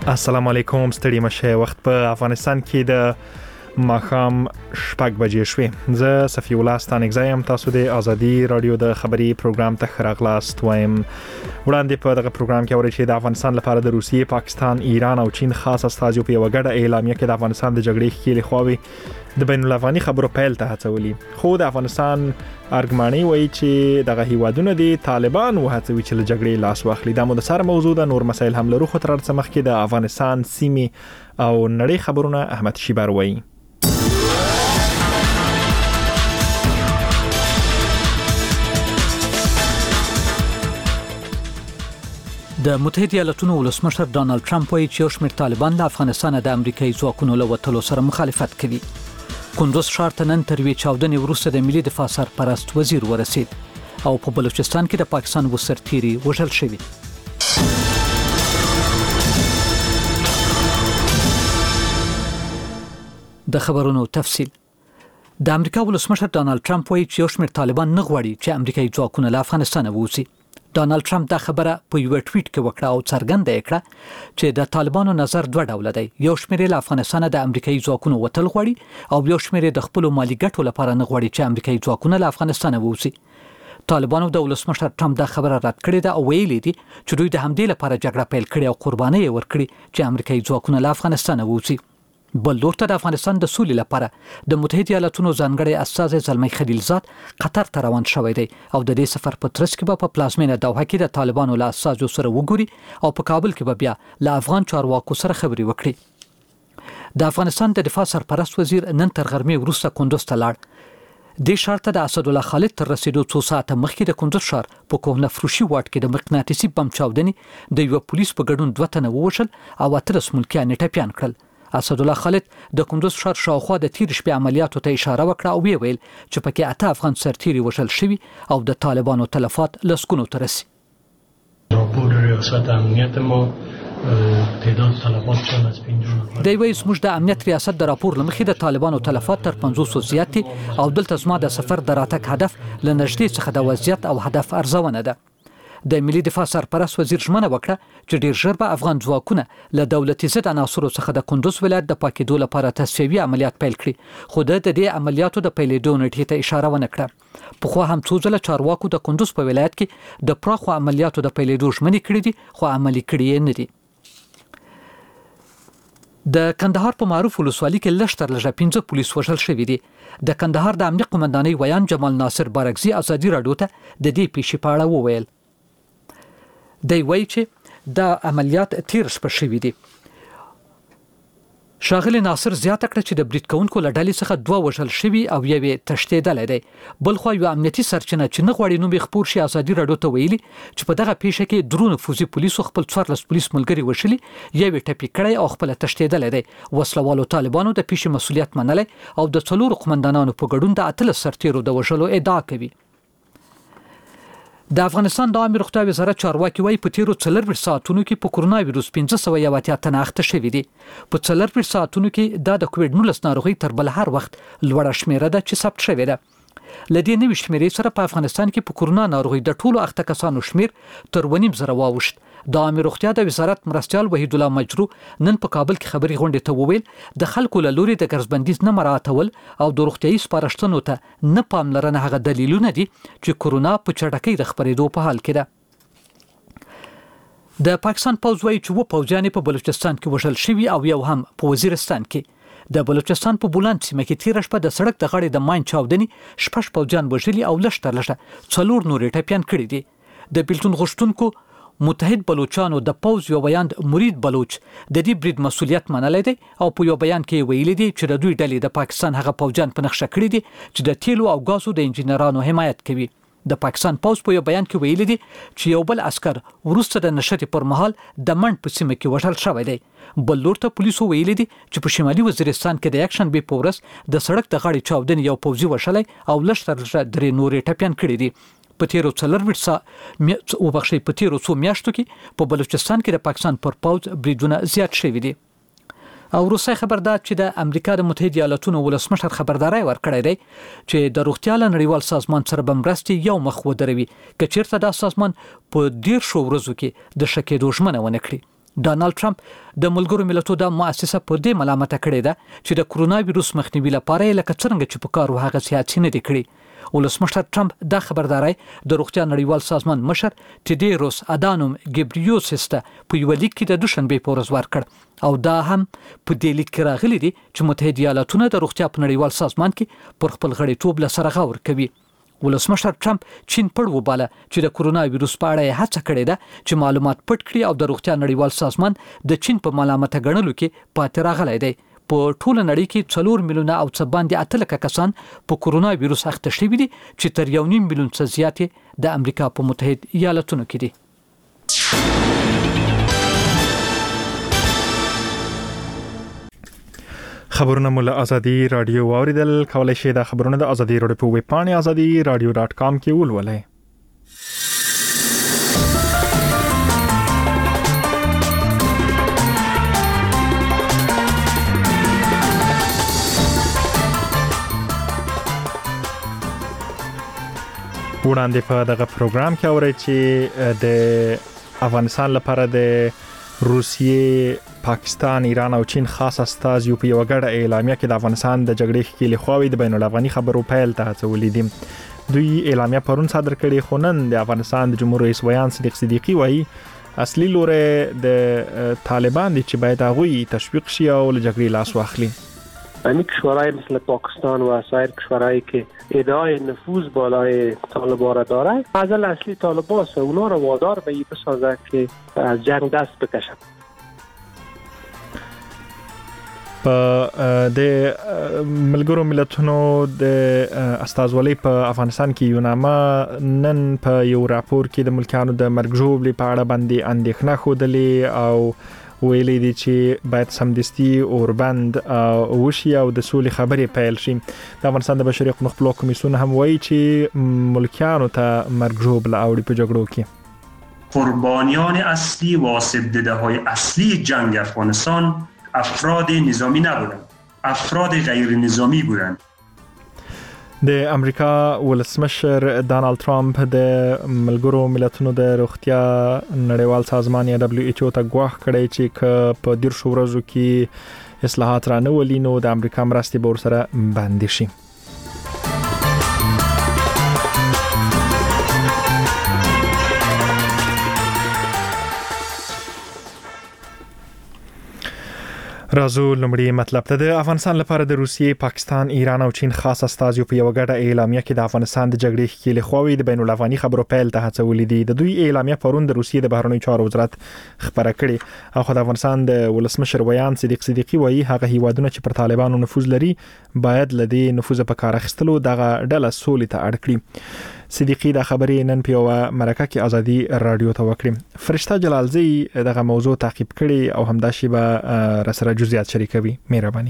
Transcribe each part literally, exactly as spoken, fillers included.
السلام علیکم، ستړي مشه. وخت په افغانستان کې د ماښام شپږ بجې شوې. زه صفی الله ستانکزایم، تاسو د ازادي رادیو د خبري پروګرام ته خراغلاست وایم. وړاندې په دغه پروګرام کې اورئ چې د افغانستان لپاره د روسیې، پاکستان، ایران او چین خاص استازي په یو غړ اعلامیه کې د افغانستان د جګړې ښکېلې خواوې د بین الافغاني خبرو پیل ته هڅولي. خو د افغانستان ارګماني وایي چې دغه هیوادونه د طالبان وهڅوي چې له جګړې لاس واخلي. دا مو د سره موضوع ده. نور مسایل هم لرو، خو تر څه مخکې د افغانستان سیمې او نړۍ خبرونه احمد شیبر وایي. د متحده ایالاتونو ولسمشر ډانلډ ټرمپ وایي چې یو شمېر طالبان د افغانستان د امریکایي ځواکونو له وتلو سره مخالفت کوي. کندوز ښار ته نن تر یوې چاودنې وروسته د ملي دفاع سرپرست وزیر ورسید او په بلوچستان کې د پاکستان و سرتیري وژل شوي. د خبرونو تفصیل. د امریکا ولسمشر ډانلډ ټرمپ وایي چې یو شمېر طالبان نه غواړي چې امریکایي ځواکونه له افغانستان ووځي. ډانلډ ټرمپ دا خبره په یو ټویټ کې وکړه او څرګنده یې کړه چې د طالبانو نظر دوه ډوله دی. یو شمېر له افغانستان د امریکایي ځواکونو وتل غواړي او یو شمېر د خپل مالی ګټو لپاره نه غواړي چې امریکایي ځواکونه له افغانستان ووځي. طالبانو د ولسمشر ټرمپ دا خبره رد کړې ده او ویلي دي چې دوی د همدې لپاره جګړه پیل کړې او قرباني یې ورکړي چې امریکایي ځواکونه له افغانستان ووځي. بل لور ته د افغانستان د سولې لپاره د متحده ایالاتونو ځانګړی استازی زلمی خلیلزاد قطر ته روان شوی دی او د دې سفر په ترڅ کې به په پلازمینه دوحه کې د طالبانو له استازو سره وګوري او په کابل کې به بیا له افغان چارواکو سره خبرې وکړي. د افغانستان د دفاع سرپرست وزیر نن تر غرمې وروسته کندوز ته لاړ. دې ښار ته د اسد الله خالد تر رسیدو څو ساعته مخکې د کندوز ښار په کوهنه فروشي واټ کې د مقناطیسي بم چاودنې د یو پولیس په ګډون دوه تنه ووژل او اتلس ملکیان یې ټپیان کړل. اسد الله خالد د کندوز ښار شاوخوا د تیر شپې عملیاتو ته اشاره وکړه او ویل چې پکې اته افغان سرتیري وژل شوي او د طالبانو تلفات لسګونو ته رسي. راپور ریاست امنیت ما تعداد تلفات چند از پنځه دی وایي زموږ د امنیت ریاست د راپور له مخې د طالبانو تلفات تر پنځوسو زیات دي او دلته زما د سفر د راتګ هدف له نږدې څخه د وضعیت او هدف ارزونه ده. د ملي دفاع سرپرست وزیر ژمنه وکړه چې ډیر ژر به افغان ځواکونه له دولتي ضد عناصرو څخه د کندوز ولایت د پاکېدو لپاره تصفیوي عملیات پیل کړي، خو د دې عملیاتو د پیلېدو نیټې ته اشاره ونه کړه. پخوا هم څو ځله چارواکو د کندوز په ولایت کې د پراخو عملیاتو د پیلېدو ژمنې کړې دي خو عملي کړي یې نه دي. د کندهار په معروف ولسوالۍ کې لږ تر لږه پنځه پولیس وژل شوي دي. د کندهار د امنیت قومندانۍ ویان جمال ناصر بارکزي ازادي راډیو ته د دې پیښې په اړه وویل. دی وایي چې دا عملیات تیر شپه شوي دي. ښاغلي ناصر زیاته کړه چې د برید کوونکو له ډلې څخه دوه وژل شوي او یو یې تښتېدلی دی. بل خوا یو امنیتي سرچینه چې نه غواړي نوم یې خپور شي ازادي راډیو ته ویلي چې په دغه پیښه کې درو نفوذي پولیسو خپل څوارلس پولیس ملګري وژلي، یو یې ټپي کړی او خپله تښتېدلی دی. وسلوالو طالبانو د پیښې مسؤلیت منلی او د څلورو قمندانانو په ګډون د اتلس سرتیرو د وژلو ادعا کوي. د افغانستان د عامه روغتیا وزارت چارواکي وایي په تیرو څلرویشت ساعتونو کې په کورونا ویروس پنځه سوه یو اتیا تنه اخته شوي دي. په څلرویشت ساعتونو کې دا د کووډ نولس ناروغۍ تر بل هر وخت لوړه شمیره ده چې ثبت شوې ده. له دې نوې شمیرې سره په افغانستان کې په کورونا ناروغۍ د ټولو اخته کسانو شمیر تر ونیم زره واوښت. د عامه روغتیا د وزارت مرستیال وحید الله مجرو نن په کابل کې خبري غونډې ته وویل د خلکو له لوري د ګرځبندیز نه مراعاتول او د روغتیایي سپارښتنو ته نه پاملرنه هغه دلیلونه دي چې کورونا په چټکۍ د خپرېدو په حال کې ده. د پاکستان پوځ وایي چې اووه پوځیان په بلوچستان کې وژل شوي او یو هم په وزیرستان کې. د بلوچستان په بولان سیمه کې تیره شپه د سړک د غاړې د ماین چاودنې شپږ پوځیان وژلي او لږ تر لږه څلور نور یې ټپیان کړي دي. د بیلتون غوښتونکو متحد بلوچانو د پوځ یو بیان مرید بلوچ د دې برید مسؤلیت منلی دی او په یو بیان کې ویلي دي چې د دوی ډلې د پاکستان هغه پوځیان په نقشه کړي دي چې د تیلو او غازو د انجینرانو حمایت کوي. د پاکستان پوځ په یو بیان کې ویلي دي چې یو بل عسکر وروسته د نشټې پر مهال د منډ په سیمه کې وژل شوی دی. بل لور ته پولیسو ویلي دي چې په شمالي وزیرستان کې د یکشنبې په ورځ د سړک د غاړې چاودنې یو پوځي وژلی او لږ تر لږه درې نورې ټپیان کړي دي. په تیرو څلرویشت ساعتو وبخښئ په تیرو څو میاشتو کې په بلوچستان کې د پاکستان پر پوځ بریدونه زیات شوي دي. او روسي خبردار چې د امریکا د متحده ایالاتونو ولسمشر خبرداري ورکړی دی چې د روغتیا نړیوال سازمان سره به مرستې یو مخ ودروي که چیرته دا سازمان په ډیر شو ورځو کې د شکېدو ژمنه ونه کړي. ډانلډ ټرمپ د ملګرو ملتونو د مؤسسه په دې ملامت کړې ده چې د کرونا وایروس مخنیوي لپاره لکه څنګه چې په کار وهغه سیاسي نه دی کړی. ولسمشر ټرمپ دا خبرداري د روغتیا نړیوال سازمان مشر تیډیروس ادانوم ګبریوسس ته په یو لیک کې د دوشنبه په ورځ ورکړ او دا هم په دې لیک کې راغلي دي چې متحده ایالاتونه د روغتیا په نړیوال سازمان کې پر خپل غړیتوب لسره غور کوي. ولسمشر ټرمپ چین پړ وباله چې د کرونا وایروس په اړه هڅه کړې ده چې معلومات پټ کړي او د روغتیا نړیوال سازمان د چین په ملامت غنلو کې پاتې راغلی دی. په ټوله نړۍ کې څلور میلیونه او څه باندې اته لکه کسان په کرونا وایروس اخته شوي دي چې تر یو نیم میلیون څخه زیات د امریکا په متحده ایالاتونو کې دي. خبرونه مو له ازادي رادیو اوریدل کولای شئ د خبرونو د ازادي رادیو په ویب پاڼه ازادي رادیو ډاټ کام کې ولولئ. وړاندې په دغه پروګرام کې اورئ چې د افغانستان لپاره د روسیې، پاکستان، ایران او چین خاص استازي په یو غړ اعلامیه کې د افغانستان د جګړې ښکېلې خواوې د بین الافغاني خبرو پیل ته هڅولې دي. دوی اعلامیه پرون صادر کړې خو نن د افغانستان د جمهور رئیس ویان صدیق صدیقی وایي اصلي لوري د طالبان دي چې باید هغه تشویق شي او له جګړې لاس واخلي. این کشورهای مثل پاکستان و سایر کشورهایی که ادعای نفوذ بالای طالبان را داره ازل اصلی طالبان است، اونا را وادار به این بسازه که از جنگ دست بکشن. په د ملګرو ملتونو د استازولۍ په افغانستان کې یو نامه نن په یو راپور کې د ملکانو د مرګ ژوبلې په اړه باندې اندېښنه ښودلې او ویلي دي چې باید سمدستي اوربند وشي او د سولې خبرې پیل شي. د افغانستان د بشري حقوقو خپلواک کمیسیون هم وایي چې ملکیانو ته مرګ ژوبله اوړي په جګړو کې. قربانیان اصلی و آسیب دیده‌های اصلی جنگ افغانستان افراد نظامی نبودند، افراد غیر نظامی بودند. د امریکا ولسمشر ډانلډ ټرمپ د ملګرو ملتونو د روغتیا نړیوال سازمان یا دبليو ایچ او ته غواړي کړي چې په ډیر شو ورځو کې اصلاحات را نه ولي نو د امریکا مرستې به ورسره باندې شي. رازو لمړی مطلب ته د افغانستان لپاره د روسیې، پاکستان، ایران او چین خاص استازي په یو غړ اعلامیه کې د افغانستان د جګړې ښکېلې خواوې د بین الافغاني خبرو پیل ته هڅولې دي. د دوی اعلامیه پرون د روسیې د بهرنیو چارو وزارت خبره کړې او خو د افغانستان د ولسمشر ویان صدیق صدیقی وایي هغه هیوادونه چې پر طالبانو نفوذ لري باید لدی نفوذ په کار اخیستلو دغه ډله سولې ته اړ کړي. صدیقی دا خبرې نن په مرکه کې ازادي رادیو ته وکړه. فرشته جلالزی دغه موضوع تعقیب کړي او همدا شی به رسره جزئیات شریکوي. مهرباني.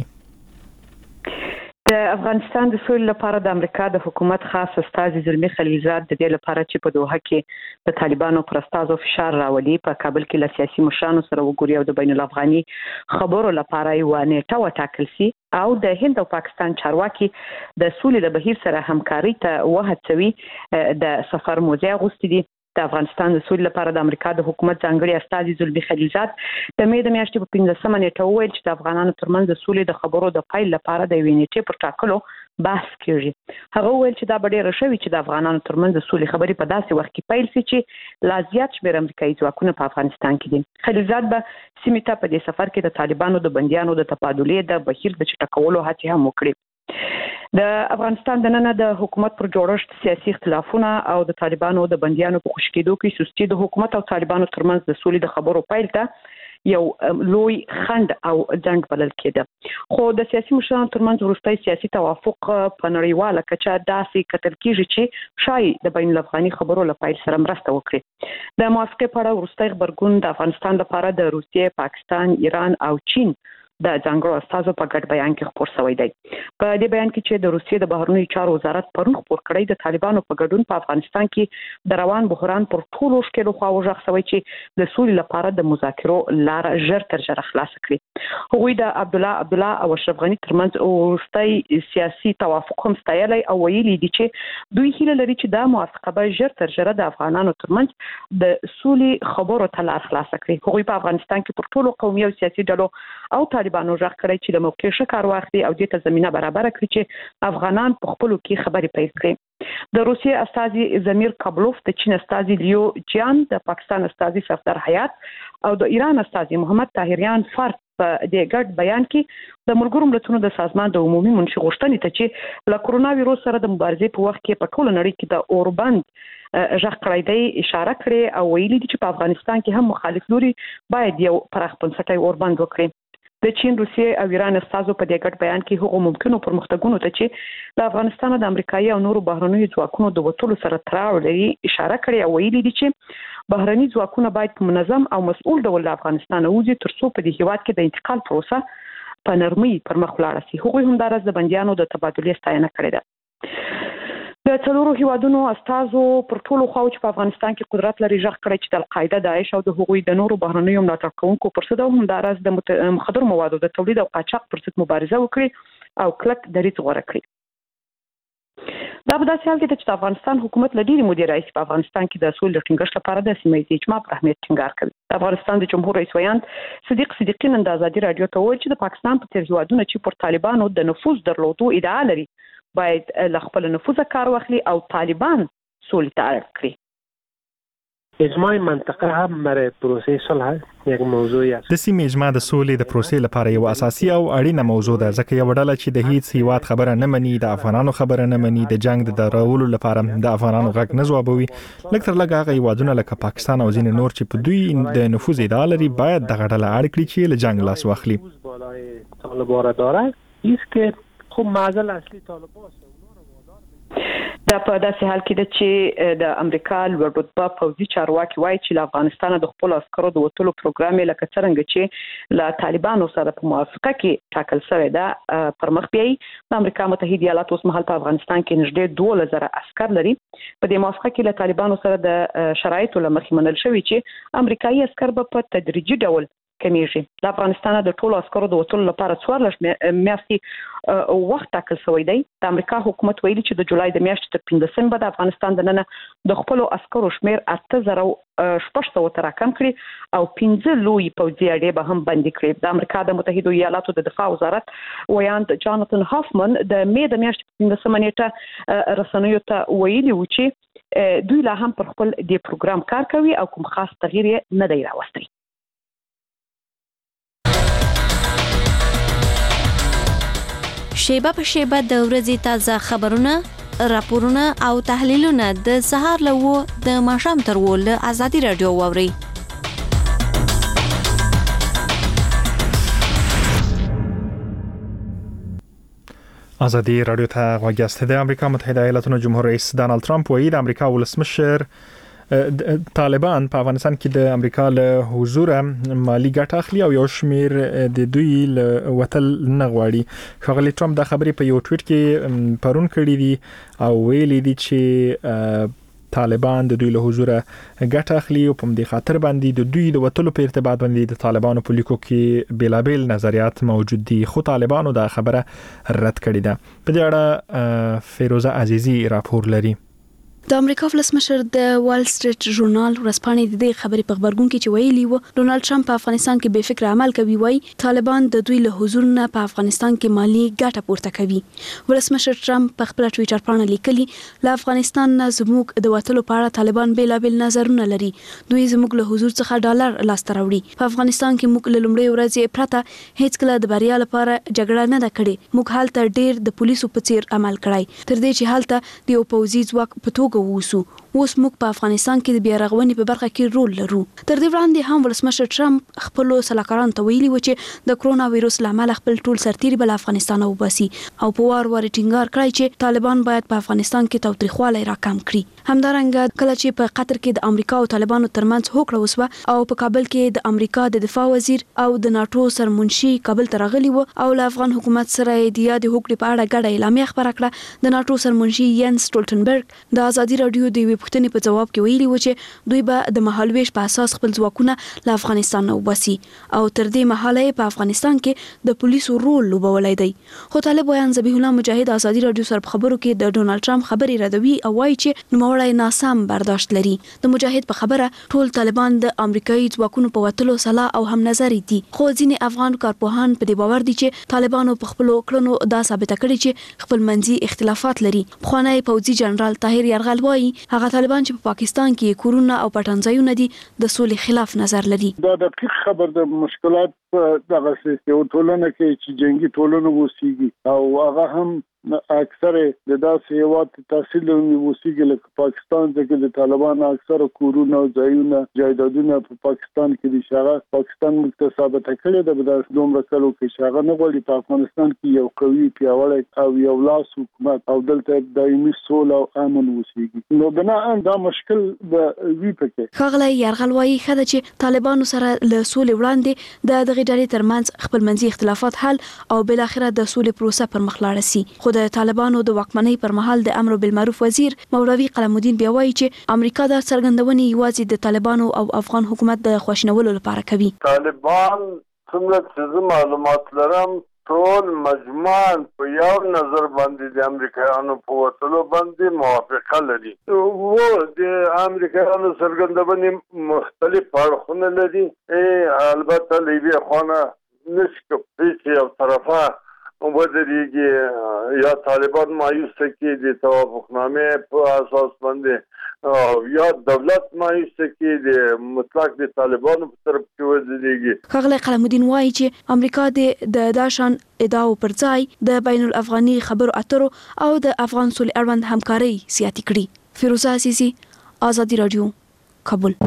د افغانستان د سولې لپاره د امریکا د حکومت خاص استازي زلمی خلیلزاد د دې لپاره چې په دوحه کې د طالبانو پر استازو فشار راولي په کابل کې له سیاسي مشرانو سره وګوري او د بین الافغاني خبرو لپاره یو نیټه وټاکل شي او د هند او پاکستان چارواکي د سولې د بهیر سره همکاري ته وهڅوي د سفر موضوع غوښتي دي. د افغانستان د سولې لپاره د امریکا د حکومت ځانګړي استازي زلمی خلیلزاد د مې د میاشتې په پنځمه نیټه وویل چې د افغانانو ترمنځ د سولې د خبرو د پیل لپاره د یوې نیټې پر ټاکلو بحث کیږي. هغه وویل چې دا به ډېره ښه وي چې د افغانانو ترمنځ د سولې خبرې په داسې وخت کې پیل شي چې لا زیات شمېر امریکایي ځواکونه په افغانستان کې دي. خلیلزاد به سیمې ته په دې سفر کې د طالبانو د بندیانو د تبادلې د بهیر د چټکولو هڅې هم وکړي. د افغانستان د نن د حکومت پر جوړښت سیاسي اختلافونه او د طالبانو د بندیانو په خوشکېدو کې سستی د حکومت او طالبانو ترمنځ د سولې د خبرو پیل ته یو لوی خند او جنگ بلل کېده. خو د سیاسي مشرانو ترمنځ وروستی سیاسي توافق په نړیواله کچه داسې کتل کېږي چې شاید د بین الافغاني خبرو له پیل سره مرسته وکړي. د موافقې په اړه وروستی غبرګون د افغانستان لپاره د روسیې، پاکستان، ایران او چین د ځانګړو استازو په ګډ بیان کې خبر شوی دی. په دې بیان کې چې د روسیې د بهرنیو چارو وزارت پرون خبر کړی د طالبانو په ګډون په افغانستان کې د روان بحران پر ټولو شکلو خوا وژغ شوی چې د سولې لپاره د مذاکرو لار ژر تر ژره خلاص کړي. هغوی د عبد الله عبد الله او اشرف غنی ترمنځ وروستي سیاسي توافق هم ستایلی او ویلي دي چې دوی هیله لري چې دا موافقه به ژر تر ژره د افغانانو ترمنځ د سولې خبرو ته لار خلاص کړي. هغوی په افغانستان کې پر ټولو قومي او سیاسي ډلو او طالبانو ژغ کړی چې د موقع ښه کار واخلي او دې ته زمينه برابر کړي چې افغانان په خپلو کې خبرې پیل کړي. د روسیې استازي زمیر کابلوف، د چین استازي لیو جیان، د پاکستان استازي صفدر حیات او د ایران استازي محمد طاهریان فرد په دې ګډ بیان کې د ملګرو ملتونو د سازمان د عمومي منشي غوښتنې ته چې له کرونا وایروس سره د مبارزې په وخت کې په ټوله نړۍ کې د اوربند ژغ کړی دی اشاره کړې او ویلي دي چې په افغانستان کې هم مخالف لوري باید یو پراخ بنسټي اوربند وکړي. د چین، روسیې او ایران استازو په دې ګډ بیان کې هغو ممکنو پرمختګونو ته چې د افغانستان د امریکایي او نورو بهرنیو ځواکونو د وټولو سره تړاو لري اشاره کړې او ویلي دي چې بهرني ځواکونه باید په منظم او مسؤل ډول له افغانستان وځي ترڅو په دې هیواد کې د انتقال پروسه په نرمۍ پر مخ ولاړه شي. هغوی هم همدارس د بندیانو د تبادلې ستاینه کړې ده. د څلورو هیوادونو استازو پر ټولو خواو چې په افغانستان کې قدرت لري ژغ کړی چې د القاعده، داعش او د هغوی د نورو بهرنیو ملاتړ کوونکو پر ضد هم همدارس د مخدر موادو د تولید او قاچاق پر ضد مبارزه وکړي او کلک دریځ غوره کړي. دا په داسې حال کې چې د افغانستان حکومت له ډېرې مودې راهیسې په افغانستان کې د سولې د ټینګښت لپاره د سیمه ییز اجماع پر اهمیت ټینګار کوي. د افغانستان د جمهور رئیس ویاند صدیق صدیقی نن د ازادي راډیو ته وویل چې د پاکستان په څېر هیوادونه چې پر طالبانو د نفوذ درلودو ادعا لري باید له خپل نفوذه کار واخلي او طالبان سولې ته اړ کړي. اجماع منطقه هم برای پروسه صلح یک موضوع است. د سیمې اجماع د سولې د پروسې لپاره یو اساسي او اړینه موضوع ده، ځکه یو ډله چې د هیڅ هیواد خبره نه مني، د افغانانو خبره نه مني، د جنگ د درولو لپاره د افغانانو غږ نه ځوابوي. لکه تر لږه هغه هیوادونه لکه پاکستان او ځینې نور چې په دوی د نفوذ ادعا لري باید دغه ډله اړ کړي چې له جنگ لاس واخلي. طالبان داره است که خب معضل اصلی طالبان دا په داسې حال کې ده چې د امریکا لوړ رتبه پوځي چارواکي وایي چې له افغانستان د خپل عسکرو د وټولو پروګرام لکه څنګه چې له طالبانو سره په موافقه کې ټاکل شوی ده پر مخ بیایي. د امریکا متحده ایالات اوس مهال په افغانستان کې نږدې دوه زره عسکر لري. په دې موافقه کې له طالبانو سره د شرایطو له مخې منل شوی چې امریکایي عسکر به په تدریجي ډول کمیږي. د افغانستان د ټولو عسکرو د وټولو لپاره څوارلس میاشتې وخت ټاکل شوی دی. د امریکا حکومت ویلي چې د جولای د میاشتې تر پنځلسمې به د افغانستان دننه د خپلو عسکرو شمیر اته زره شپږ سوه ته راکم کړي او پنځه لوی پوځي اډې به هم بندي کړي. د امریکا د متحده ایالاتو د دفاع وزارت ویاند جاناتن هافمن د مې د میاشتې په پنځلسمه نیټه رسنیو ته ویلي و چې دوی لا هم پر خپل دې پروګرام کار کوي او کوم خاص تغییر یې نه دی راوستی. شیبه په شیبه د ورځې تازه خبرونه، راپورونه او تحلیلونه د سهار له وو د ماښام تر وو له ازادي راډیو واورئ. ازادي راډیو ته غوږ یاست. د امریکا متحده ایالاتو جمهور رئیس ډانلډ ټرمپ وایي د امریکا ولسمشر طالبان په افغانستان کې د امریکا له حضور مالی ګټه اخلي او یو شمیر د دوی له وتل نه غواړي. ښاغلی ټرمپ دا خبرې په یو ټویټ کې پرون کړې دي او ویلي دي چې طالبان د دوی له حضور ګټه اخلي او په دې خاطر باندې د دوی د وتلو په ارتباط باندې د طالبانو په لیکو کې بیلابیل نظریات موجود دي، خو طالبانو دا خبره رد کړې ده. په دې اړه فیروزه عزیزی راپور لري. د امریکا ولسمشر د وال سټریټ ژورنال ورځپاڼې د دې خبرې په خبرګون کې چې ویلي و ډونالد ټرمپ په افغانستان کې بې فکر عمل کوي، وایي طالبان د دوی له حضور نه په افغانستان کې مالی ګټه پورته کوي. ولسمشر ټرمپ په خپل ټویټر باندې لیکلي له افغانستان نه زموږ د وټلو په اړه طالبان بیلابل نظرونه لري. دوی زموږ له حضور څخه ډالر لاسته راوړي. په افغانستان کې موږ له لومړۍ ورځې پرته هیڅ کله د بریا لپاره جګړه نه ده کړې. موږ هلته ډېر د پولیسو په څیر عمل کړی تر دې چې هلته د یو پوځي ځواک په توګه ووسو. اوس موږ په افغانستان کې د بیا رغونې په برخه کې رول لرو. تر دې وړاندې هم ولسمشر ټرمپ خپل سلاکارانو ته ویلي و چې د کرونا وایروس لامل خپل ټول سرتیري بل افغانستان وباسي او په وار وار ټینګار کړی چې طالبان باید په افغانستان کې تاوتریخوالی راکم کړي. همدارنګه کله چې په قطر کې د امریکا او طالبانو ترمنځ هوکړه وسوه او په کابل کې د امریکا د دفاع وزیر او د ناتو سرمنشي کابل ته راغلی و او له افغان حکومت سره د یادې هوکړې په اړه ګډه اعلامیه خپره کړه، د ناتو سرمنشي ینس سټولټنبرګ د ازادي رادیو د یوې پوښتنې په جواب کې ویلي و چې دوی به د مهالويش په اساس خپل ځواکونه له افغانستان نه وباسي او تر دې مهاله په افغانستان کې د پولیسو رول لوبولی دی. خو طالب ویان ذبیح الله مجاهد ازادي رادیو سره په خبرو کې د ډونالد ټرمپ خبرې ردوي او وایي چې نوموړی ناسم برداشت لري. د مجاهد په خبره ټول طالبان د امریکایي ځواکونو په وتلو سلا او هم نظر دي، خو ځینې افغان کارپوهان په دې باور دي چې طالبانو په خپل کړنو دا ثابت کړي چې خپل منځي اختلافات لري. خوانی پوځي جنرال طاهر یرغل وایي هغه طالبان چې په پاکستان کې کورونه او پټنځایونه دي د سولې خلاف نظر لري. دا دقیق خبر د مشکلات په دغه سیستم ټولنه کې چې جنگي ټولنه وسیږي او هغه هم اکثره د داسې هیواد تحصیل وسیږي لکه پاکستان کې د طالبان اکثره کورونه او ځایونه جایدادونه په پاکستان کې دي. شغه پاکستان مکتسبه کړي د بدر دومره کلو کې شغه نه غواړي په افغانستان کې یو قوي پیاوړی او یو لاس حکومت او دلته دایمي سوله او امن وسیږي. نو بنا ان دا مشکل به وی پکې. خغلی یرغل وایي خدای چې طالبانو سره له سولې وړاندې د دغه ډلې ترمنځ خپل منځي اختلافات حل او بل اخره د سولې پروسه پر مخ لاړ شي. خو د طالبانو د واکمنۍ پر مهال د امر بالمعروف وزیر مولوي قلم الدین بیا وایي چې امریکا د څرګندونې یوازې د طالبانو او افغان حکومت د خوشنولو لپاره کوي. طالبان څنګه چې معلومات لرم ټول مجموعاً په یو نظر باندې د امریکایانو په وتلو باندې موافقه لري. و د امریکایانو څرګندونې مختلف اړخونه لري. البته لیبیا خونه نشي کوي یو طرفه وبدريږي یا طالبان مایوس کی د توافقنامه په اساس باندې یا دولت مایوس کی د مطلق د طالبانو په طرف کې وځيږي. خغلی قلم الدین وایي چې امریکا د داشان ادعاو پر ځای د بین الافغاني خبرو اترو او د افغان سولې اړوند همکاري سیاتی کړي. فیروزه عزیزی، ازادي رادیو، کابل.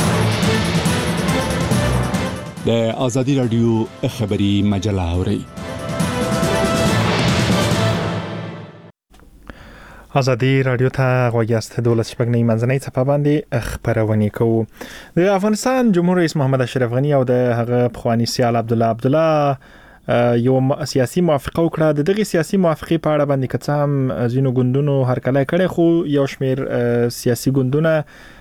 د ازادي رادیو خبری مجله اوري. ازادي رادیو ته غوږیاست. دولت شپږ نه منځنۍ څپه باندې خبرونه کوو. د افغانستان جمهور رئیس محمد اشرف غنی او د هغه پخوانی سیال عبد الله عبد الله یو سیاسي موافقه وکړه. د دغه سیاسي موافقه په اړه باندې کڅ هم زینو ګوندونو هرکله کړي، خو یو شمیر سیاسي ګوندونه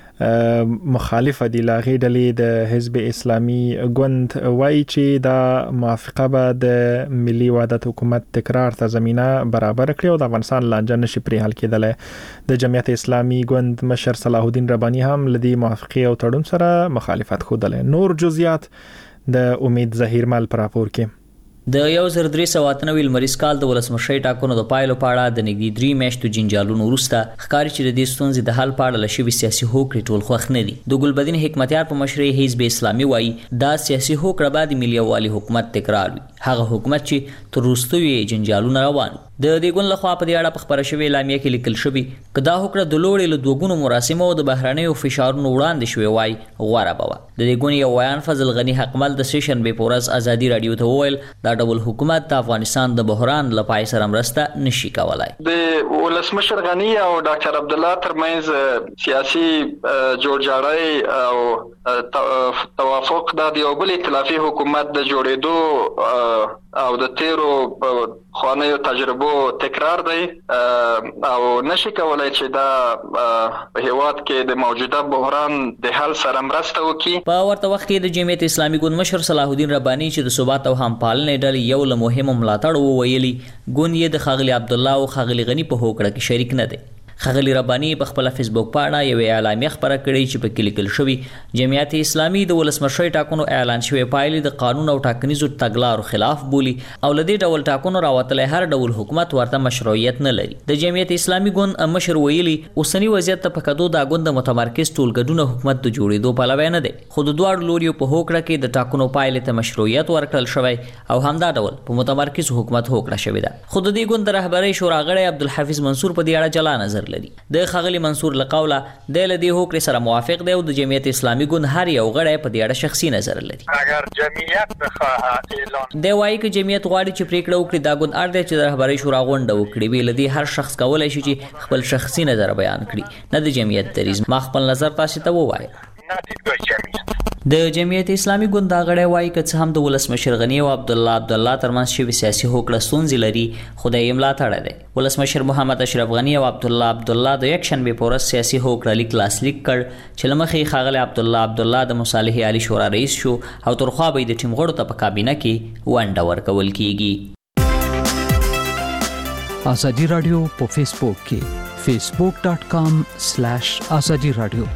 مخالف دي. لاغي ډلې د حزب اسلامي ګوند وایي چې دا موافقه به د ملي وحدت حکومت تکرار ته زمينه برابر کړي او د افغانستان لانجه نشي پرې حل کېدلی. د جمعیت اسلامي ګوند مشر صلاح الدین رباني هم لدی موافقه او تړون سره مخالفت خوده. نور جزئیات د امید ظهیر مل پر راپور کې. د یو زر درې سوه اته نوي لمریز کال د ولسمشرۍ ټاکنو د پایلو په اړه د نږدې درې میاشتو جنجالونو وروسته ښکاري چې د دې ستونزې د حل په اړه له شوي سیاسي هوکړې ټول خوښ نه دي. د ګلبدین حکمتیار په مشرۍ حزب اسلامي وایي دا سیاسي هوکړه به د ملي یووالي حکومت تکرار وي، هغه حکومت چې تر وروستیو جنجالونه روان. د دې ګوند لخوا په دې اړه په خبره شوې اعلامیه کې لیکل شوي که دا هوکړه د لوړې له دوه ګونو مراسمو او د بهرنیو فشارونو وړاندې شوې وای غوره به وه. د دې ګوند یو ویان فضل غني حقمل د سې شنبې په ورځ ازادي رادیو ته وویل دا ډول حکومت د افغانستان د بحران له پای سره مرسته نشي کولای. د ولسمشر غني او ډاکټر عبد الله ترمنځ سیاسي جوړجاړی او توافق د یو بل ائتلافي حکومت د جوړېدو او د تیرو خوانیو تجربو تکرار دی او نشي کولای چې دا په هیواد کې د موجوده بحران د حل سره مرسته وکړي. په ورته وخت کې د جمعیت اسلامي ګوند مشر صلاح الدین رباني چې د ثبات او همپالنې ډلې یو له مهمو ملاتړو وویلي ګوند یې د ښاغلي عبدالله او ښاغلي غني په هوکړه کې شریک نه دی. ښاغلي رباني په خپل فیسبوک پاڼه یو اعلامیه خبره کړې چې په کې لیکل شوی جمعیت اسلامي د ولسمشرۍ ټاکنو اعلان شوی پایلې د قانون او ټاکنیزو تګلارو خلاف بولي او لدې ډول ټاکنو راوتلی هر ډول حکومت ورته مشروعیت نه لري. د جمعیت اسلامي ګوند مشر ویلي اوسنی وضعیت ته په کدو دا ګوند متمرکز ټولګډونه حکومت د جوړېدو پلوی نه دی، خو د دواړو لوریو په هوکړه کې د ټاکنو پایلې ته مشروعیت ورکړل شوی او همدا ډول په متمرکز حکومت هوکړه شوې ده. خو د دې ګوند رهبرۍ شورا غړی عبدالحفیظ منصور په دې اړه جلا نظر نظر لري. د ښاغلي منصور له قوله د له دې هوکړې سره موافق دی او د جمعیت اسلامي ګوند هر یو غړی په دې اړه شخصي نظر لري. اگر جمعیت بخواه اعلان دی وایي چې جمعیت غواړي چې پریکړه وکړي دا ګوند اړ دی چې د رهبرۍ شورا غونډه وکړي. بې له دې هر شخص کولی شي چې خپل شخصي نظر بیان کړي، نه د جمعیت دریځ. ما خپل نظر تاسو ته ووایه. د جمعیت اسلامي ګوند دا غړی وایي که څه هم د ولسمشر غني او عبدالله عبدالله ترمنځ شوې سیاسي هوکړه ستونزې لري، خو د یې ملاتړی دی. ولسمشر محمد اشرف غني او عبدالله عبدالله د یکشنبې په ورځ سیاسي هوکړه لیک لاسلیک کړ چې له مخې ښاغلی عبدالله عبدالله د مصالحې عالي شورا رئیس شو او تر خوا به یې د ټیم غړو ته په کابینه کې ونډه ورکول کیږي. ازادي رادیو په فیسبوک کې facebook dot com slash azadi radio.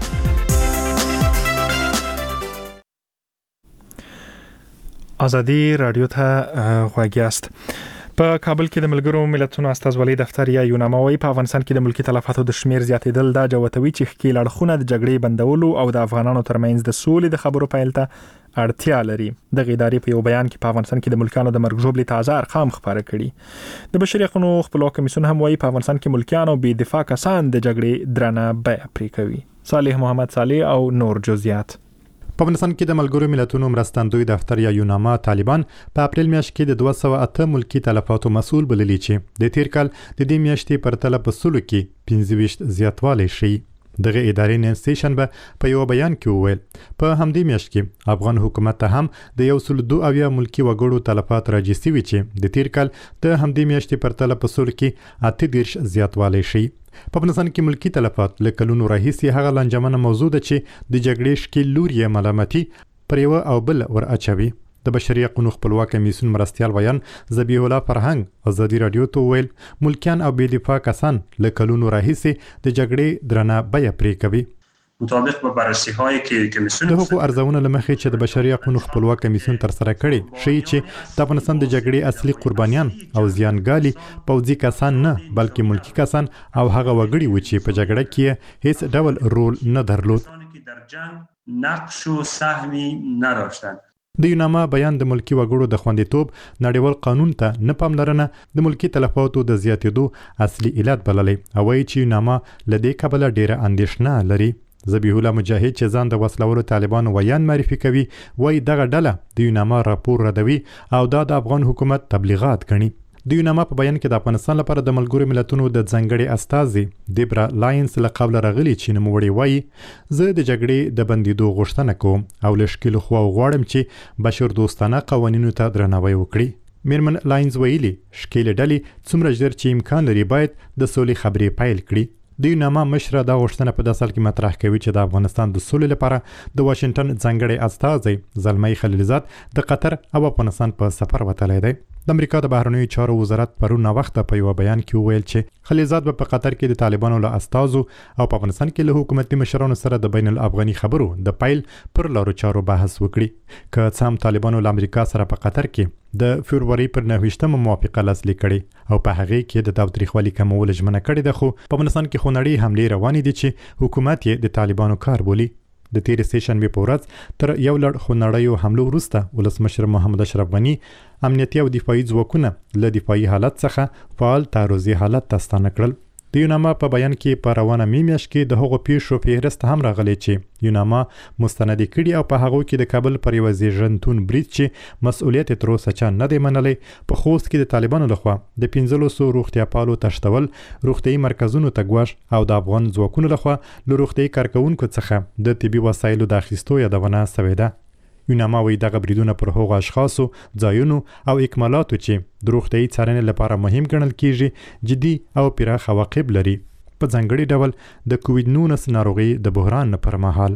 ازادي رادیو ته غوږ یاست. په کابل کې د ملګرو ملتونو استازولۍ دفتر یا یوناما وايي په افغانستان کې د ملکی تلفاتو د شمیر زیاتېدل دا جوتوي چې ښکیل اړخونه د جګړې بندولو او د افغانانو ترمنځ د سولې د خبرو پیل ته اړتیا لري. د ادارې په یو بیان کې په افغانستان کې د ملکانو د مرګ ژوبلې تازه ارقام خبره کړي. د بشري حقوقو خپلواک کمیسیون هم وايي په افغانستان کې ملکانو بې دفاع کسان د جګړې درنه بیه پرې کوي. صالح محمد صالح او نور جزئیات. په افغانستان کې د ملګرو ملتونو مرستندوی دفتر یا یوناما طالبان په اپریل میاشت کې د دوه سوه اته ملکی تلفاتو مسؤل بللی چې د تیر کال د دې میاشتې پر تله په سلو کې پنځه ویشت زیاتوالی شي. دغه ادارې نن سټیشن به په یو بیان کې وویل په همدې میاشت کې افغان حکومت ته هم د یو سل دوه اویا ملکی وګړو تلفات راجع شوي چې د تیر کال د همدې میاشتې پر تله په سلو کې اته دېرش زیاتوالی شي. په افغانستان کې ملکی تلفات له کلونو راهیسې هغه لنجمنه موضوع ده چې د جګړې ښکیل لور یې ملامتي پر یو او بل ور اچوي. د بشري حقوقو خپلواک کمیسیون مرستیال ویان ذبیح الله فرهنګ ازادي رادیو ته ویل ملکیان او بې دفاع کسان له کلونو راهیسې د جګړې درنه بیه پرې کوي. مطابق با بررسی هایی که کمیسیون د حقوقو ارزونه لمخې چې د بشري حقوقو خپلواک کمیسیون تر سره کړي شي چې د افغانستان د جګړې اصلي قربانیان او زیانګالي پوځي کسان نه بلکې ملکی کسان او هغه وګړي و چې په جګړه کې هیڅ ډول رول نه درلود، در جنگ نقش و سهمی نداشتند. د یوناما بیان د ملکی وګړو د خوندیتوب نړیوال قانون ته نه پاملرنه د ملکی تلفاتو د زیاتېدو اصلي علت بللی او وایي چې یوناما له دې کبله ډیره اندېښنه لري. ذبیح الله مجاهد چې ځان د وسلوالو طالبانو ویان معرفي کوي وایي دغه ډله د یوناما راپور ردوي او دا د افغان حکومت تبلیغات ګڼي. د یوناما په بیان کې د افغانستان لپاره د ملګرو ملتونو د ځانګړي استازي دیبرا لاینز له قبله راغلي چې نوموړی وایي زه د جګړې د بندیدو غوښتنه کوم او له ښکیلو خواو غواړم چې بشر دوستانه قوانینو ته درناوی وکړي. میرمن لاینز ویلي ښکیلې ډلې څومره ژر چې امکان لري باید د سولې خبرې پیل کړي. د یوناما مشره دا غوښتنه په داسې حال کې مطرح کوي چې د افغانستان د سولې لپاره د واشنگټن ځانګړی استازی زلمی خلیلزاد د قطر او افغانستان په سفر وتلی دی. د امریکا د بهرنیو چارو وزارت پرون ناوخته په یو بیان کې وویل چې خلیلزاد به په قطر کې د طالبانو له استازو او په افغانستان کې له حکومتي مشرانو سره د بین الافغاني خبرو د پیل پر لارو چارو بحث وکړي. که څه هم طالبانو له امریکا سره په قطر کې د فبرवरी پر نهویشتمه موافقه لاسلیک کړي او په هغه کې د تاوتریخوالي کمول ژمنه کړې ده، خو په افغانستان کې خونړۍ حملې روانې دي چې حکومت یې د طالبانو کار بولي. د تیر سټیشنبې په ورځ تر یو لړ خونړیو حملو وروسته ولسمشر محمد اشرف غني امنیتي او دفاعي ځواکونه له دفاعي حالت څخه فعال تعرضي حالت ته ستانه کړل. د یوناما په بیان کې په روانه می میاشت کې د هغو پیښو فهرست هم راغلی چې یوناما مستند کړي او په هغو کې د کابل پر یو زیږنتون برید چې مسؤلیت یې تر اوسه چا نه دی منلی، په خوست کې د طالبانو لخوا د پنځلسو روغتیاپالو تښتول، روغتیايي مرکزونو ته ګواښ او د افغان ځواکونو لخوا له روغتیايي کارکوونکو څخه د طبي وسایلو د اخیستو یادونه سوې ده. یوناما وایي دغه بریدونه پر هغو اشخاصو، ځایونو او اکمالاتو چې د روغتیايي څارنې لپاره مهم ګڼل کیږي جدي او پراخ عواقب لري، په ځانګړي ډول د کووډ نولس ناروغي د بحران پر مهال.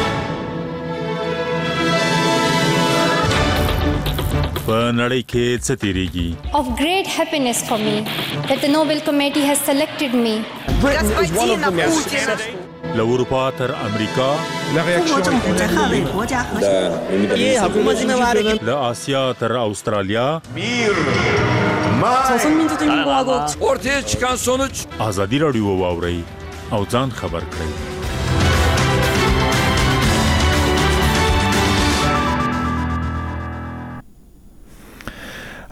په نړۍ کې څه تیریږي؟ Of great happiness for me that the Nobel Committee has selected me. له اروپا تر امریکا، له آسیا تر استرالیا، ortaya çıkan sonuç ازادي رادیو واوري او ځان خبر کړئ.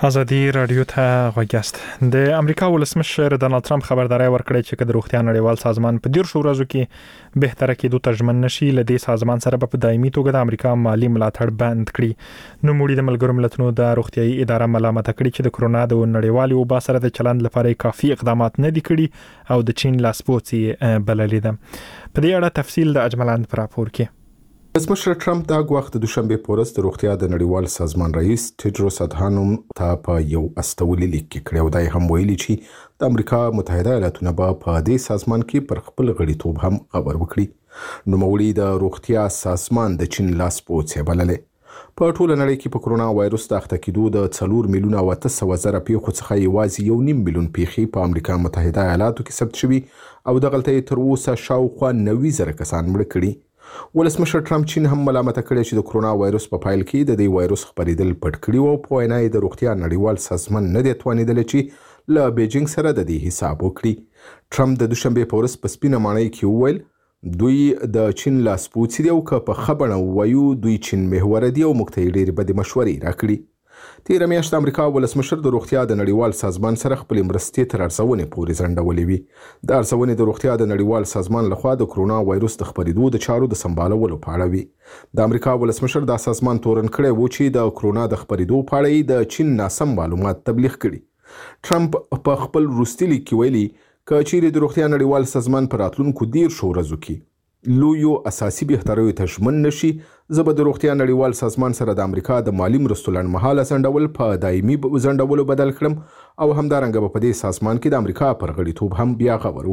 ازادي رادیو ته غوښتست د امریکا ولسمشر ډونالد ټرمپ خبرداري ورکړې چې د روغتیا نړیوال سازمان په ډیر شو ورځو کې بهتره کېدو ته ژمن نشي لدې سازمان سره په دایمي توګه د امریکا مالی ملاتړ بند کړي نو موږ د ملګرو ملتونو د روغتيایي اداره ملامت کړي چې د کرونا د نړیوالي وبا سره د چلند لپاره کافي اقدامات نه دي کړي او د چین لاسپوڅي بللې ده په دې اړه تفصیل د اجملاند پر راپور کې ولسمشر ټرمپ دا وخت د دوشنبه پورس د روغتیا د نړیوال سازمان رئیس ټیډروس ادهانوم ته په یو استولي لیک کې کړو دا هم ویلي چې د امریکا متحده ایالاتونه به په دې سازمان کې پر خپل غړیتوب هم خبر وکړي نو مولي د روغتیا سازمان د چین لاسپوڅي بللې په ټوله نړۍ کې په کرونا وایروس د اخته کېدو د څلور میلیونه او اته سوه زره پیښو څخه یوازې یو نیم میلیون پیښې په امریکا متحده ایالاتو کې ثبت شوي او د غلطۍ تر اوسه شاوخوا نوي زره کسان مړه کړي ولسمشر ټرمپ چین هم ملامت کړی چې د کرونا وایروس په پایل کې د دې وایروس خبرېدل پټ کړی او په وینا د روغتیا نړیوال سازمان نه دی توانیدل چې له بیجینګ سره د دې حساب وکړي ټرمپ د دوشنبه پورس په سپینه مانۍ کې وویل دوی د چین لاسپوڅي دی او که په خبره وایو دوی چین محور دی او موږ ته ډېرې بدې مشورې راکړي تیر میاشت امریکا ولسمشر د روغتیا د نړیوال سازمان سره خپل مرستې تر ارزونې پورې ځنډولې وي د ارزونې د روغتیا د نړیوال سازمان لخوا د کرونا وایروس د خبرېدو د چارو د سمبالولو په اړه وي د امریکا ولسمشر د سازمان تورن کړی و چې د کرونا د خبرېدو په اړه د چین ناسم معلومات تبلیغ کړي ټرمپ په خپل وروستي لیک کې ویلي که چیرې د روغتیا نړیوال سازمان په راتلونکو ډیر شو ورځو کې لویو اساسي بهتریو ته ژمن نشي زه به د روغتیا نړیوال سازمان سره د امریکا د مالی مرستو لنډمهاله ځنډول په دایمي ځنډولو بدل کړم او همدارنګه به په دې سازمان کې د امریکا پر غړیتوب هم بیا خبر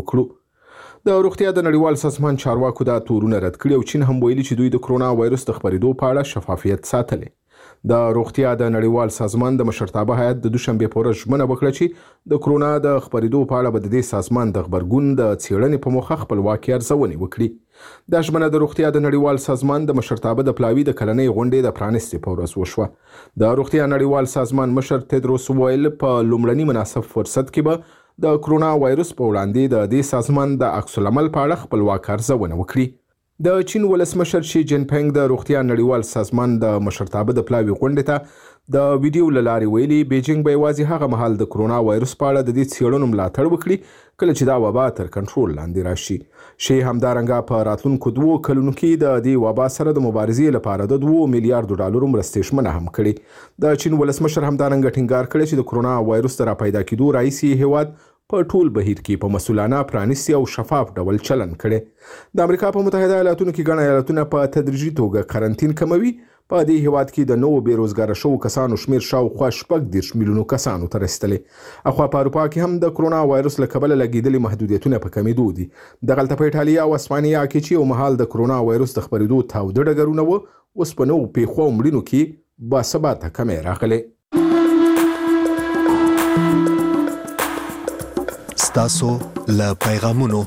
وکړو د روغتیا د نړیوال سازمان چارواکو دا تورونه رد کړي او چین هم ویلي چې دوی د کرونا وایروس د خبرېدو په اړه شفافیت ساتلی د روغتیا د نړیوال سازمان د مشرتابه هیئت د دوشنبه پورس ژمنه وکړه چې د کرونا د خبرېدو په اړه به د دې سازمان د خبرګون د څېړنې په موخه خپلواکي ارزونې وکړي دا ژمنه د روغتیا د نړیوال سازمان د مشرتابه د پلاوي د کلنۍ غونډې د پرانستې په ورځ وشوه د روغتیا نړیوال سازمان مشر ټیډروس ویل په لومړني مناسب فرصت کې به د کرونا وایروس په وړاندې د دې سازمان د عکس العمل په اړه خپلواک ارزونه وکړي د چین ولسمشر شي جین پینګ د روغتیا نړیوال سازمان د مشرتابه د پلاوي غونډې ته د ویډیو له لارې ویلي بیجینګ به یوازې هغه مهال د کرونا وایروس په اړه د دې څېړنو ملاتړ وکړي کله چې دا وبا تر کنټرول لاندې راشي شي همدارنګه په راتلونکو دوو کلونو کې د دې وبا سره د مبارزې لپاره د دوه میلیارډ ډالرو مرستې ژمنه هم کړې د چین ولسمشر همدارنګه ټینګار کړی چې د کرونا وایروس د راپیدا کېدو راهیسې هیواد په ټول بهیر کې په مسؤلانه پرانیستي او شفاف ډول چلن کړي د امریکا په متحده ایالاتونو کې ګڼ ایالتونه په تدریجي توګه قرنطین کموي په دې هیواد کې د نوو بیروزګاره شوو کسانو شمیر شاوخوا شپږ دېرش میلیونو کسانو ته رسیدلی اخوا په اروپا کې هم د کرونا وایروس له کبله لګېدلي محدودیتونه په کمېدو دي دغلته په ایټالیا او اسپانیا کې چې یو مهال د کرونا وایروس د خپرېدو تاوده ډګرونه وو اوس په نوو پیښو او مړینو کې باثباته کمې راغلې ستاسو له پیغامونو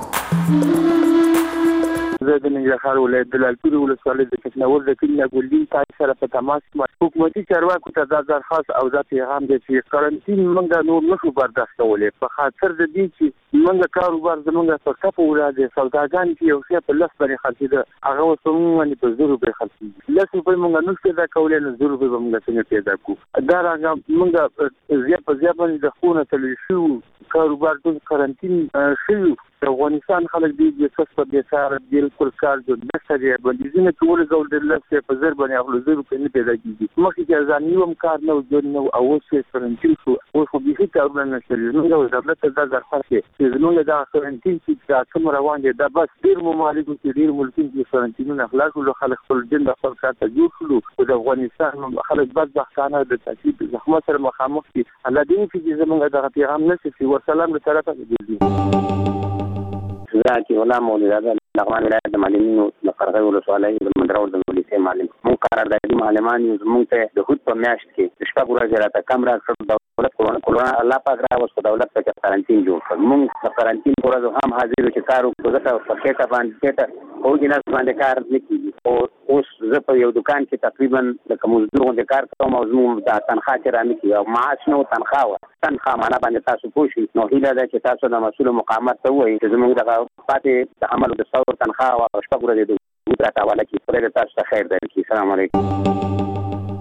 زه د ننګرهار ولایت د لالپورې ولسوالۍ د کشنور د کلي ګلدین تاج سره په تماس کې حکومتي چارواکو ته دا درخواست او دا پیغام دی چې قرنطین موږ نور نشو برداشت کولی په خاطر د دې چې موږ کاروبار زموږ په ټاپو ولاده سوداګان کې یو څه په لاس باندې خرڅېده هغه اوس موږ په زر روپۍ خرڅېږي لاس روپۍ موږ نشو پیدا کولی نو زر روپۍ به موږ څنګه پیدا کوو دا راځه موږ زیات په زیات باندې د خونه تللی شو کاروبار ټول قرنطین شوي د افغانستان خلک دي چې څه په دې سره بالکل کار جوړ نشته دی بندیزونه ټول ډول د لاسه په زر باندې خپل زر په نه پیدا کیږي مخکې چې ځانیوم کار نه جوړ نه او اوس قرنطین شو او خو به هیڅ کارونه نشته نو د دولت ته دا درخواست چې زموږ د قرنطین چې کوم روان دي دا بس ډیر ممالک چې ډیر ملکین چې قرنطینونه خلاص ول خلک خپل جن د خپل کار ته جوړ شول او د افغانستان خلک بدبختانه د تاکید زحمت سره مخامخ دي الله دې چې زموږ د پیغام نشي ورسلام له طرفه دي ذاتي ولا مولد لغمان ولایت د معلمینو د قرغې ولسوالۍ د مدرو د پولیسي معلم مون قراردادي معلمان یو زموږ ته د هوت په میاشت کې شپږ ورځې راته کم راکړ دولت کرونا الله پاک راوست دولت په قرنطین جوړ کړ مونږ د قرنطین ورځ هم حاضر چې کار وکړو په کېټه باندې کېټه او جناس باندې کار نکېږي او اوس زه په یو دکان کې تقریبا د کومزدور غونډه کار کوم او زموږ د تنخواه چې را نکېږي او معاش نو تنخواه تنخواه معنا باندې تاسو پوښي نو هیله ده چې تاسو د مسؤل مقامات ته وایي چې زموږ د پاتې د عمل د څور تنخواه او شپږ ورځې د ودرات حواله کې پرې تاسو ته خیر درکړي. السلام علیکم.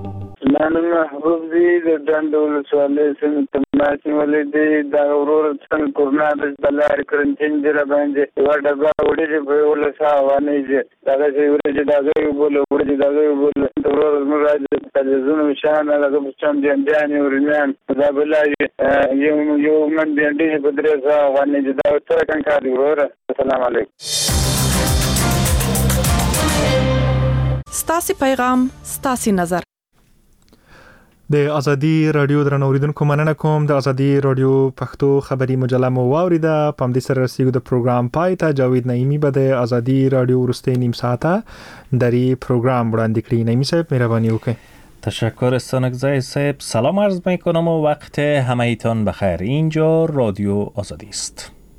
من محبوب دی د دند ولسوالۍ سیمې ته ماشین ولې د اورور څنګه کورنا د بلار کرنټین جره باندې یو ډبه وړي په ولسا وانه دي دا چې ورته دا یو بوله ورته دا یو بوله د اورور موږ راځي تلویزیون شان هغه په چم دي اندانې ورنيان دا بلای یو یو من دي اندې په درځه وانه دي دا تر څنګه کار دی ورور السلام علیکم. ستاسي پیغام ستاسي نظر. د ازادي رادیو درنوریدونکو مننه کوم. د ازادي رادیو پښتو خبري مجله مو واوریده. پام دې سره رسیدو د پروګرام پای ته. جاوید نعیمی به د ازادي رادیو ورسته نیم ساعته دری پروگرام وړاندې کړي. نعیمی صاحب مهرباني وکړئ. تشکر استانکزای صاحب. سلام عرض میکنم و وقت همهیتان بخیر. اینجا رادیو آزادی است.